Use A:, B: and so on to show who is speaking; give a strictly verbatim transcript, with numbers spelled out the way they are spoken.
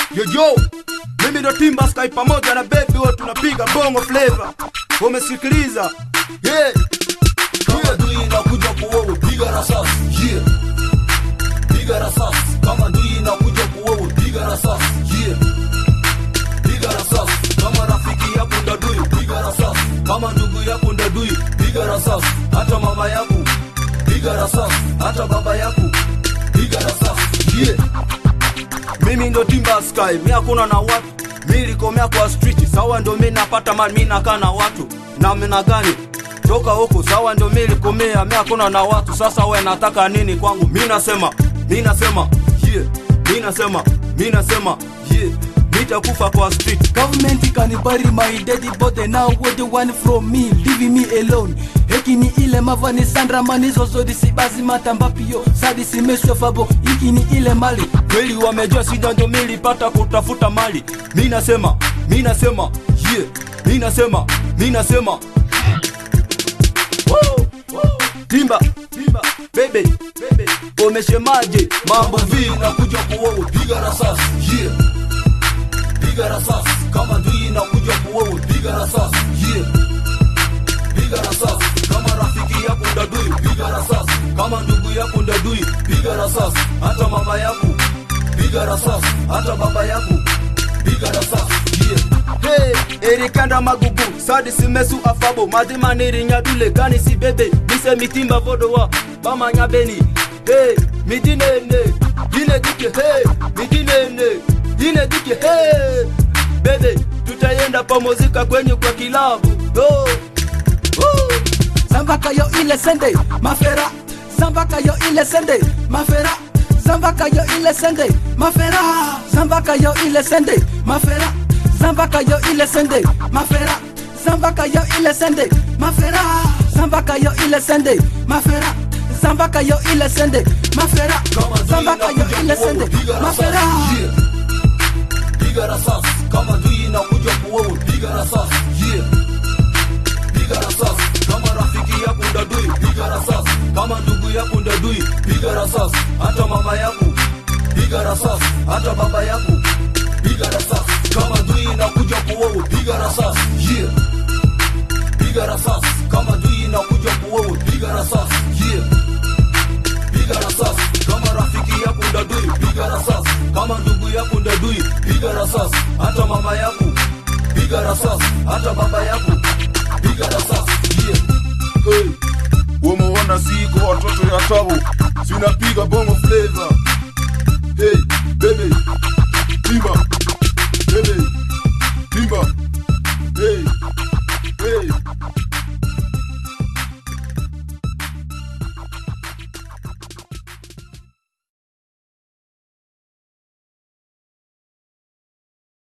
A: Yo yo, mimi ndo Timba Sky pamoja na baby wote tunapiga bongo flavor. Umesikiliza? Yeah.
B: Kama dui inakuja kuwewe piga rasasi. Yeah. Piga rasasi. Kama dui inakuja kuwewe piga rasasi. Yeah. Piga rasasi. Kama rafiki yako ndadui piga rasasi. Kama ndugu yako ndadui piga rasasi. Hata mama yako piga rasasi. Hata baba yako piga rasasi. Yeah.
A: Mimi ndo Timba Sky, mimi hakuna na watu. Mimi likomea kwa street, sawa ndo mimi napata mali, mimi nakaa na watu. Na mimi na gani? Toka huko, sawa ndo mimi likomea, mimi hakuna na watu. Sasa wewe nataka nini kwangu? Mimi nasema, mimi nasema, yeah. Mimi nasema, mimi nasema, yeah. Nitakufa kwa street.
C: Government can bury my daddy body now what they want from me, leaving me alone. Heki ni ile mavani Sandra manizo zodi sibazi matambapio sadi simesho fabo hiki ni ile mali.
A: Kweli wamejua sija ndo mimi nilipata kutafuta mali. Mimi nasema, mimi nasema, yeah. Mimi nasema, mimi nasema. Woo, woo. Timba, Timba, baby, baby. Umeshemaje?
B: Mambo vi nakuja kuwewe piga rasasi. Yeah. Piga rasasi. Kama dui inakuja kuwewe piga rasasi. Yeah. Piga rasasi. Kama rafiki yako ndadui piga rasasi. Kama ndugu yako ndadui piga rasasi. Hata mama yako piga rasasi. Hata baba yako piga rasasi. Yeah.
A: Hey, erikanda magugu, sadi simesu afabo, madima nirinyadule gani si bebe, mise mitimba vodo wa, bama nyabeni. Hey, midinene, dine dike, hey, midinene, dine dike, hey. Bebe, tutayenda pa muzika kwenye kwa kilabu. Oh, oh.
C: Zambaka yo ile sende, mafera. Zambaka yo ile sende, mafera. Zambaka yo ile sende, mafera. Zambaka yo ile sende, mafera. Zambaka yo ile sende, mafera. Zambaka yo ile sende, mafera. Zambaka yo ile sende, mafera. Zambaka yo ile sende, mafera. Zambaka yo ile sende, mafera.
B: Piga rasasi. Kama dui inakuja kuwewe piga rasasi. Yeah. Piga rasasi. Kama rafiki yako ndadui piga rasasi. Kama ndugu yako ndadui piga rasasi. Hata mama yako piga rasasi. Hata baba yako piga rasasi. Kama dui inakuja kuwewe piga rasasi. Yeah. Piga rasasi. Kama dui inakuja kuwewe piga rasasi. Yeah. Piga rasasi. Kama rafiki yako ndadui piga rasasi. Kama ndugu yako ndadui piga rasasi. Hata mama yako piga rasasi. Hata baba